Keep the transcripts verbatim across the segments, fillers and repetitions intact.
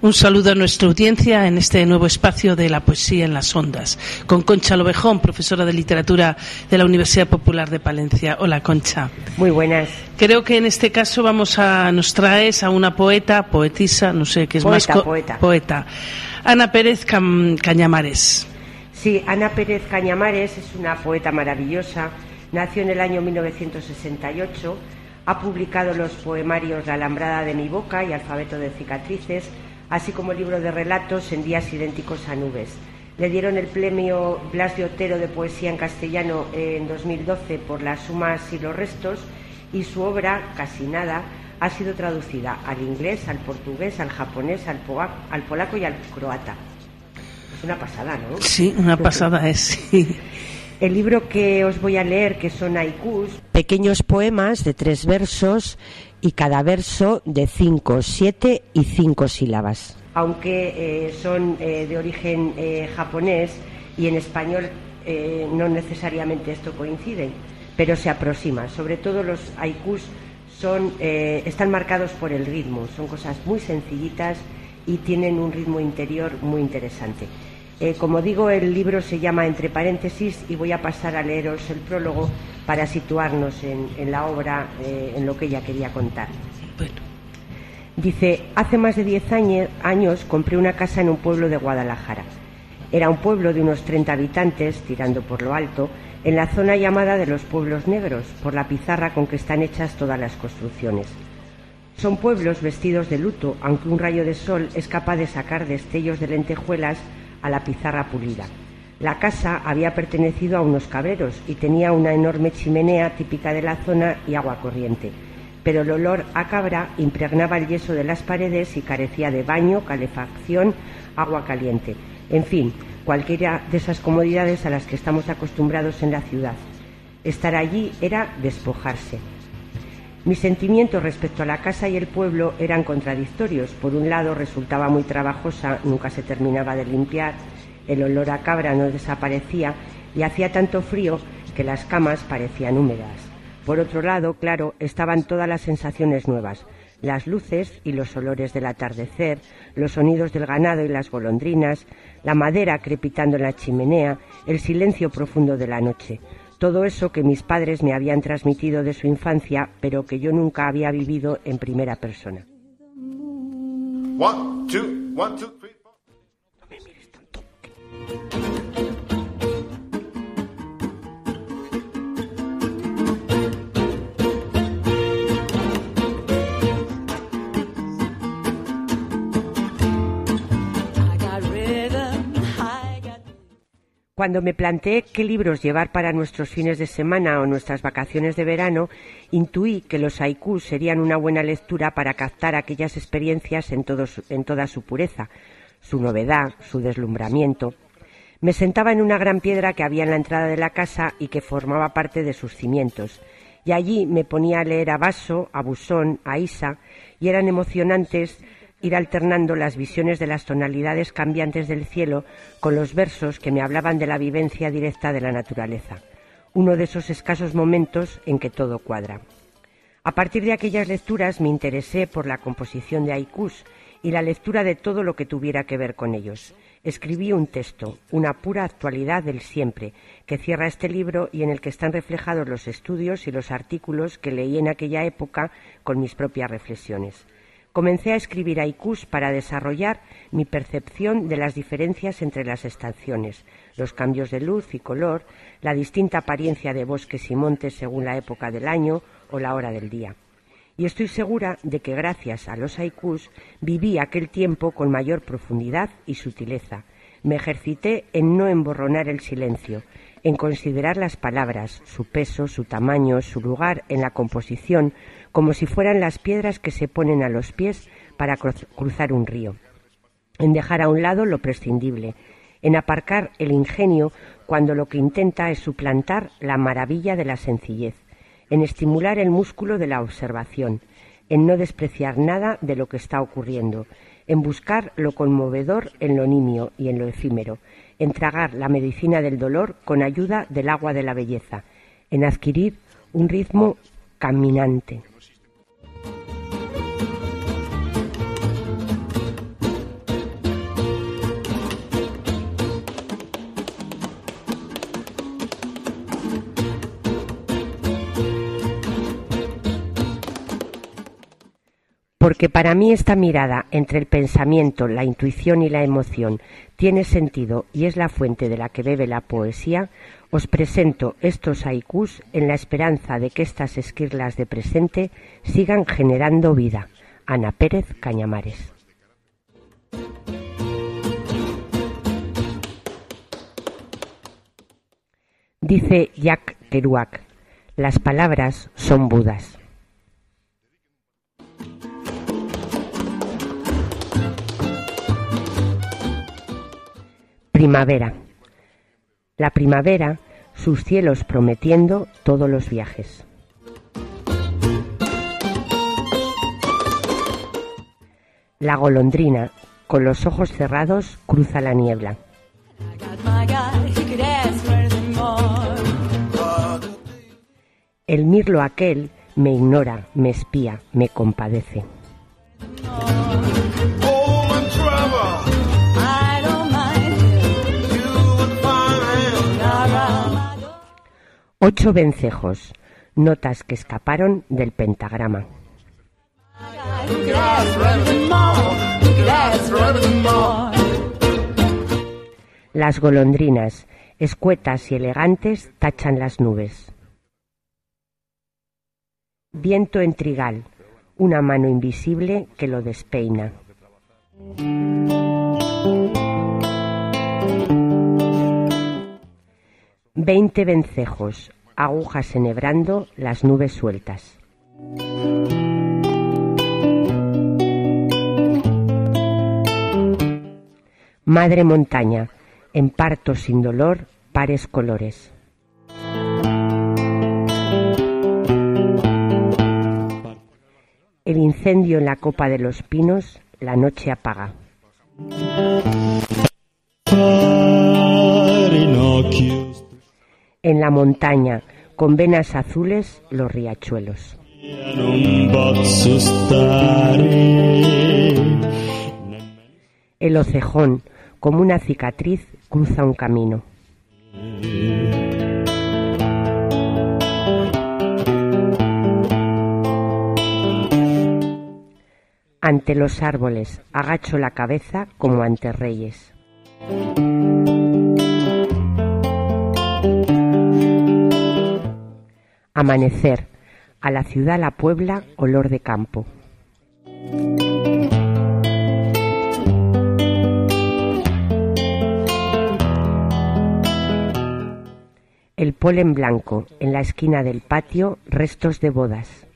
Un saludo a nuestra audiencia en este nuevo espacio de la poesía en las ondas, con Concha Lobejón, profesora de literatura de la Universidad Popular de Palencia. Hola, Concha. Muy buenas. Creo que en este caso vamos a nos traes a una poeta, poetisa, no sé qué es poeta, más co- poeta. poeta, Ana Pérez Cam- Cañamares. Sí, Ana Pérez Cañamares es una poeta maravillosa. Nació en el año mil novecientos sesenta y ocho. Ha publicado los poemarios La alambrada de mi boca y Alfabeto de cicatrices, así como el libro de relatos En días idénticos a nubes. Le dieron el premio Blas de Otero de poesía en castellano en dos mil doce por Las sumas y los restos, y su obra, Casi nada, ha sido traducida al inglés, al portugués, al japonés, al, po- al polaco y al croata. Es una pasada, ¿no? Sí, una pasada es, sí. El libro que os voy a leer, que son haikus, pequeños poemas de tres versos y cada verso de cinco, siete y cinco sílabas. Aunque eh, son eh, de origen eh, japonés y en español eh, no necesariamente esto coincide, pero se aproxima. Sobre todo los haikus son, eh, están marcados por el ritmo, son cosas muy sencillitas y tienen un ritmo interior muy interesante. Eh, como digo, el libro se llama Entre paréntesis y voy a pasar a leeros el prólogo para situarnos en, en la obra, eh, en lo que ella quería contar. Bueno. Dice, hace más de diez años, años compré una casa en un pueblo de Guadalajara. Era un pueblo de unos treinta habitantes, tirando por lo alto, en la zona llamada de los pueblos negros, por la pizarra con que están hechas todas las construcciones. Son pueblos vestidos de luto, aunque un rayo de sol es capaz de sacar destellos de lentejuelas a la pizarra pulida. La casa había pertenecido a unos cabreros y tenía una enorme chimenea típica de la zona y agua corriente, pero el olor a cabra impregnaba el yeso de las paredes y carecía de baño, calefacción, agua caliente, en fin, cualquiera de esas comodidades a las que estamos acostumbrados en la ciudad. Estar allí era despojarse. Mis sentimientos respecto a la casa y el pueblo eran contradictorios. Por un lado, resultaba muy trabajosa, nunca se terminaba de limpiar, el olor a cabra no desaparecía y hacía tanto frío que las camas parecían húmedas. Por otro lado, claro, estaban todas las sensaciones nuevas, las luces y los olores del atardecer, los sonidos del ganado y las golondrinas, la madera crepitando en la chimenea, el silencio profundo de la noche. Todo eso que mis padres me habían transmitido de su infancia, pero que yo nunca había vivido en primera persona. One, two, one, two, three, four. No me mires tanto. Cuando me planteé qué libros llevar para nuestros fines de semana o nuestras vacaciones de verano, intuí que los haikus serían una buena lectura para captar aquellas experiencias en, todo su, en toda su pureza, su novedad, su deslumbramiento. Me sentaba en una gran piedra que había en la entrada de la casa y que formaba parte de sus cimientos, y allí me ponía a leer a Basso, a Busón, a Isa, y eran emocionantes ir alternando las visiones de las tonalidades cambiantes del cielo con los versos que me hablaban de la vivencia directa de la naturaleza. Uno de esos escasos momentos en que todo cuadra. A partir de aquellas lecturas me interesé por la composición de haikus y la lectura de todo lo que tuviera que ver con ellos. Escribí un texto, una pura actualidad del siempre, que cierra este libro y en el que están reflejados los estudios y los artículos que leí en aquella época con mis propias reflexiones. Comencé a escribir haikus para desarrollar mi percepción de las diferencias entre las estaciones, los cambios de luz y color, la distinta apariencia de bosques y montes según la época del año o la hora del día. Y estoy segura de que gracias a los haikus viví aquel tiempo con mayor profundidad y sutileza. Me ejercité en no emborronar el silencio, en considerar las palabras, su peso, su tamaño, su lugar en la composición, como si fueran las piedras que se ponen a los pies para cruzar un río, en dejar a un lado lo prescindible, en aparcar el ingenio cuando lo que intenta es suplantar la maravilla de la sencillez, en estimular el músculo de la observación, en no despreciar nada de lo que está ocurriendo, en buscar lo conmovedor en lo nimio y en lo efímero, en tragar la medicina del dolor con ayuda del agua de la belleza, en adquirir un ritmo caminante. Porque para mí esta mirada entre el pensamiento, la intuición y la emoción tiene sentido y es la fuente de la que bebe la poesía, os presento estos haikus en la esperanza de que estas esquirlas de presente sigan generando vida. Ana Pérez Cañamares. Dice Jack Kerouac, las palabras son Budas. Primavera. La primavera, sus cielos prometiendo todos los viajes. La golondrina, con los ojos cerrados, cruza la niebla. El mirlo aquel me ignora, me espía, me compadece. Ocho vencejos, notas que escaparon del pentagrama. Las golondrinas, escuetas y elegantes, tachan las nubes. Viento en trigal, una mano invisible que lo despeina. Veinte vencejos, agujas enhebrando las nubes sueltas. Madre montaña, en parto sin dolor, pares colores. El incendio en la copa de los pinos, la noche apaga. En la montaña, con venas azules, los riachuelos. El hocejón, como una cicatriz, cruza un camino. Ante los árboles, agacho la cabeza como ante reyes. Amanecer, a la ciudad la puebla, olor de campo. El polen blanco, en la esquina del patio, restos de bodas.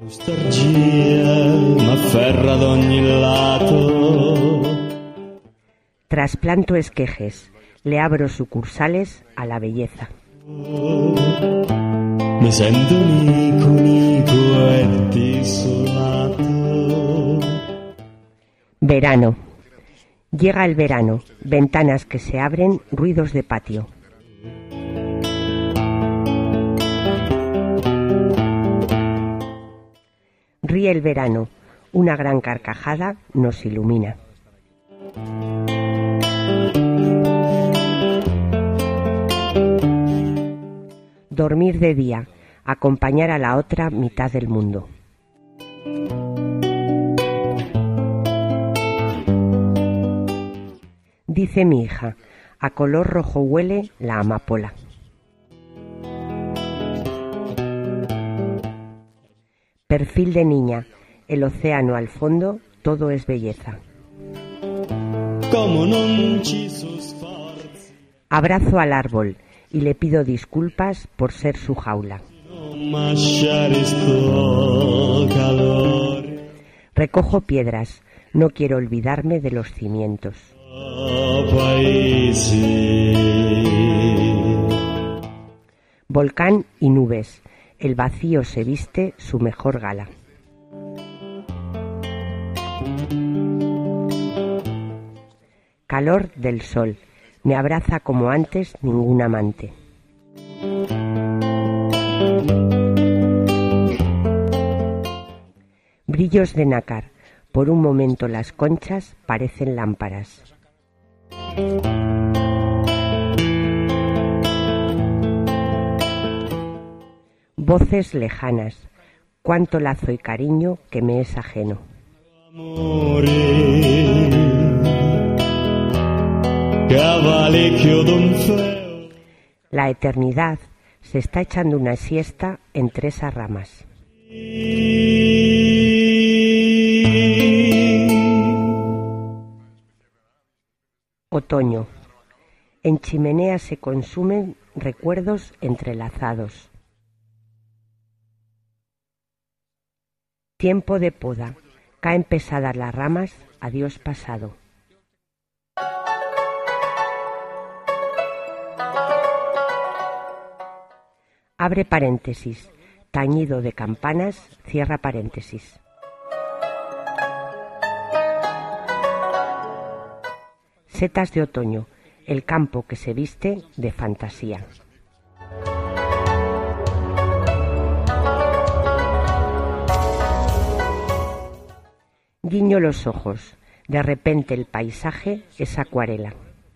Trasplanto esquejes, le abro sucursales a la belleza. Mi sento unico, unico e desolato. Verano. Llega el verano, ventanas que se abren, ruidos de patio. Ríe el verano, una gran carcajada nos ilumina. Dormir de día, acompañar a la otra mitad del mundo. Dice mi hija, a color rojo huele la amapola. Perfil de niña, el océano al fondo, todo es belleza. Abrazo al árbol y le pido disculpas por ser su jaula. Recojo piedras, no quiero olvidarme de los cimientos. Volcán y nubes, el vacío se viste su mejor gala. Calor del sol, me abraza como antes ningún amante. Brillos de nácar, por un momento las conchas parecen lámparas. Voces lejanas, cuánto lazo y cariño que me es ajeno. La eternidad se está echando una siesta entre esas ramas. Otoño. En chimeneas se consumen recuerdos entrelazados. Tiempo de poda. Caen pesadas las ramas. Adiós pasado. Abre paréntesis. Tañido de campanas. Cierra paréntesis. Setas de otoño. El campo que se viste de fantasía. Guiño los ojos. De repente el paisaje es acuarela.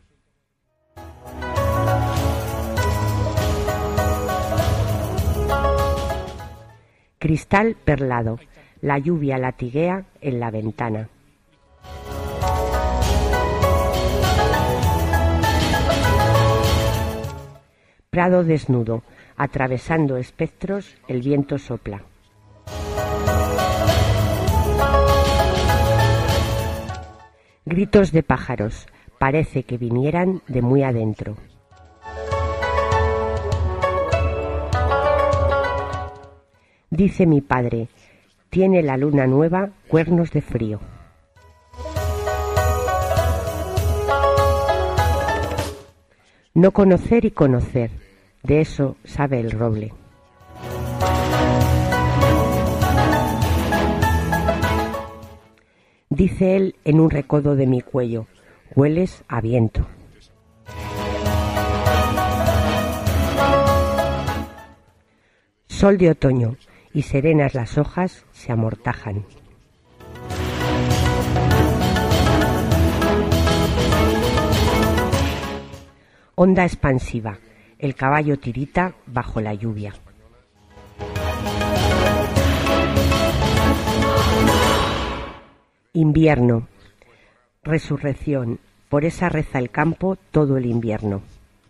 Cristal perlado. La lluvia latiguea en la ventana. Prado desnudo. Atravesando espectros, el viento sopla. Gritos de pájaros. Parece que vinieran de muy adentro. Dice mi padre, tiene la luna nueva cuernos de frío. No conocer y conocer, de eso sabe el roble. Dice él en un recodo de mi cuello, hueles a viento. Sol de otoño, y serenas las hojas se amortajan. Onda expansiva, el caballo tirita bajo la lluvia. Invierno, resurrección, por esa reza el campo todo el invierno.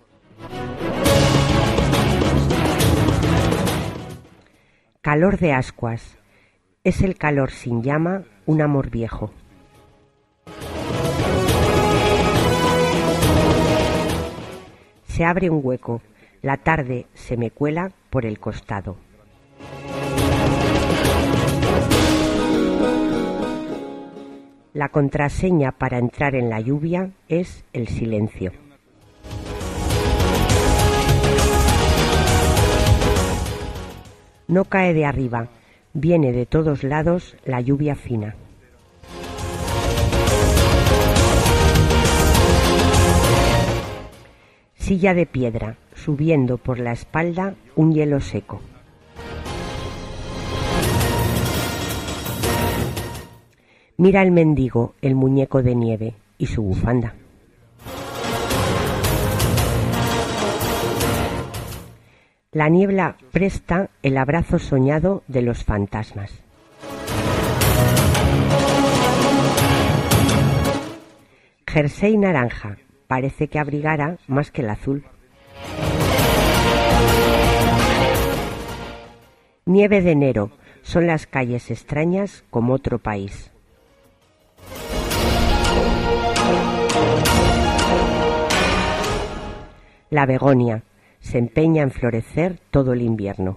Calor de ascuas, es el calor sin llama, un amor viejo. Se abre un hueco, la tarde se me cuela por el costado. La contraseña para entrar en la lluvia es el silencio. No cae de arriba, viene de todos lados la lluvia fina. Silla de piedra, subiendo por la espalda un hielo seco. Mira el mendigo, el muñeco de nieve y su bufanda. La niebla presta el abrazo soñado de los fantasmas. Jersey naranja, parece que abrigara más que el azul. Nieve de enero, son las calles extrañas como otro país. La begonia se empeña en florecer todo el invierno.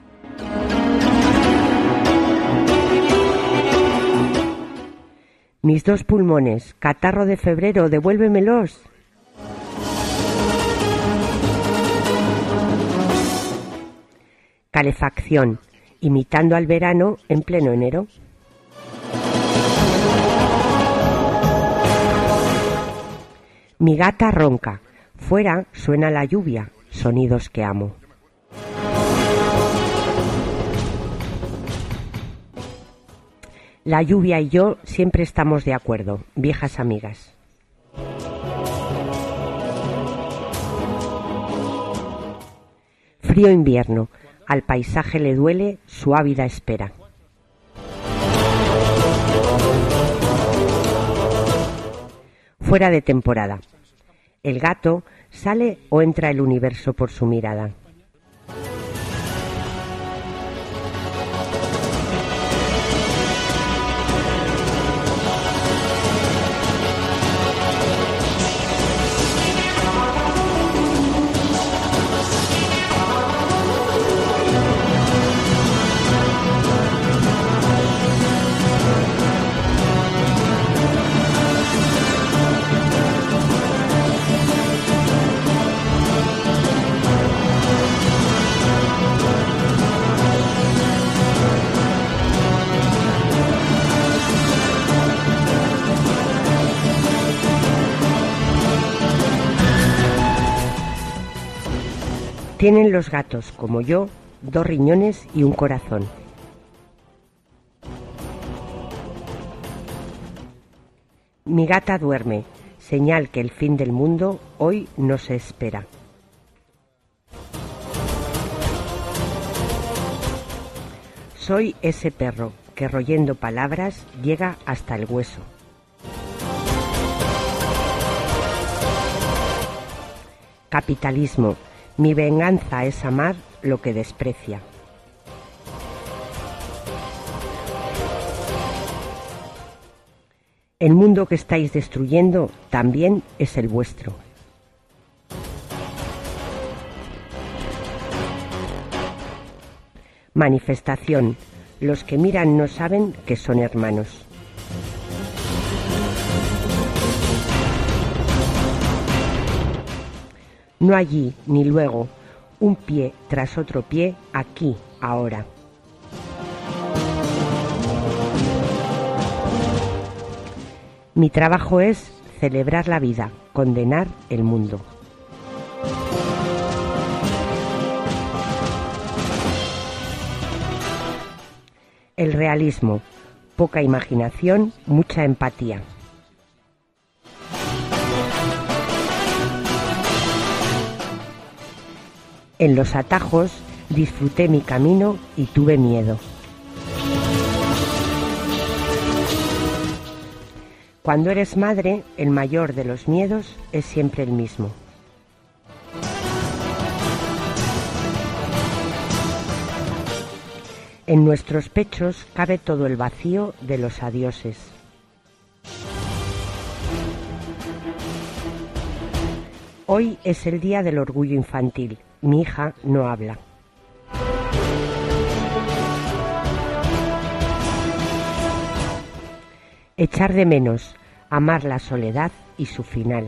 Mis dos pulmones, catarro de febrero, devuélvemelos. Calefacción, imitando al verano en pleno enero. Mi gata ronca, fuera suena la lluvia, sonidos que amo. La lluvia y yo siempre estamos de acuerdo, viejas amigas. Frío invierno, al paisaje le duele su ávida espera. fuera de temporada. El gato sale o entra el universo por su mirada. Tienen los gatos, como yo, dos riñones y un corazón. Mi gata duerme, señal que el fin del mundo hoy no se espera. Soy ese perro que royendo palabras llega hasta el hueso. Capitalismo. Mi venganza es amar lo que desprecia. El mundo que estáis destruyendo también es el vuestro. Manifestación. Los que miran no saben que son hermanos. No allí ni luego, un pie tras otro pie, aquí, ahora. Mi trabajo es celebrar la vida, condenar el mundo. El realismo, poca imaginación, mucha empatía. En los atajos disfruté mi camino y tuve miedo. Cuando eres madre, el mayor de los miedos es siempre el mismo. En nuestros pechos cabe todo el vacío de los adioses. Hoy es el día del orgullo infantil. Mi hija no habla. Echar de menos, amar la soledad y su final.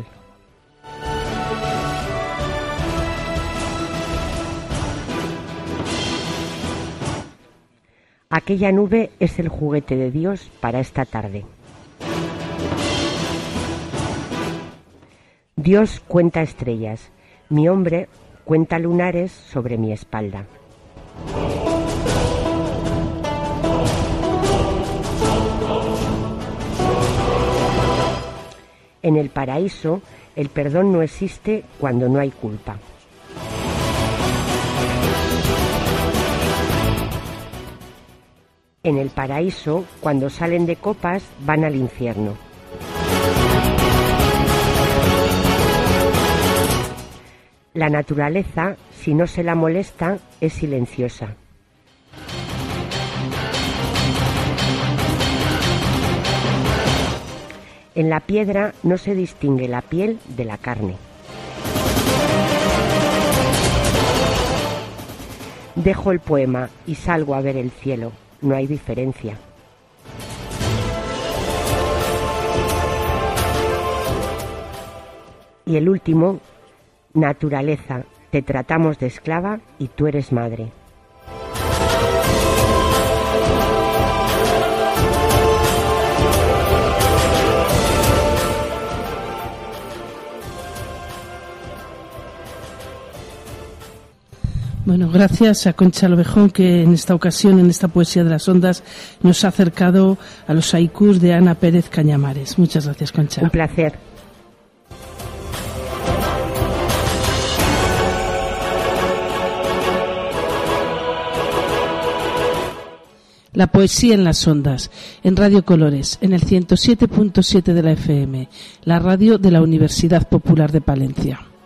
Aquella nube es el juguete de Dios para esta tarde. Dios cuenta estrellas, mi hombre cuenta lunares sobre mi espalda. En el paraíso, el perdón no existe cuando no hay culpa. En el paraíso, cuando salen de copas, van al infierno. La naturaleza, si no se la molesta, es silenciosa. En la piedra no se distingue la piel de la carne. Dejo el poema y salgo a ver el cielo. No hay diferencia. Y el último, naturaleza, te tratamos de esclava y tú eres madre. Bueno, gracias a Concha Lobejón, que en esta ocasión, en esta poesía de las ondas, nos ha acercado a los haikus de Ana Pérez Cañamares. Muchas gracias, Concha. Un placer. La poesía en las ondas, en Radio Colores, en el ciento siete punto siete de la F M, la radio de la Universidad Popular de Palencia.